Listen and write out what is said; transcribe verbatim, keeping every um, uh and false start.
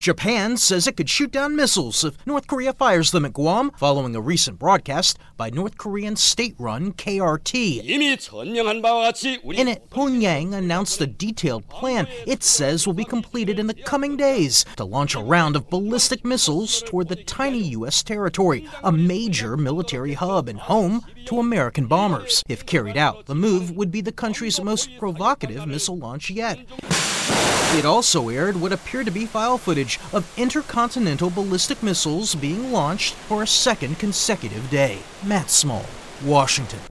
Japan says it could shoot down missiles if North Korea fires them at Guam, following a recent broadcast by North Korean state-run K R T. In it, Pyongyang announced a detailed plan it says will be completed in the coming days to launch a round of ballistic missiles toward the tiny U S territory, a major military hub and home to American bombers. If carried out, the move would be the country's most provocative missile launch yet. It also aired what appeared to be file footage of intercontinental ballistic missiles being launched for a second consecutive day. Matt Small, Washington.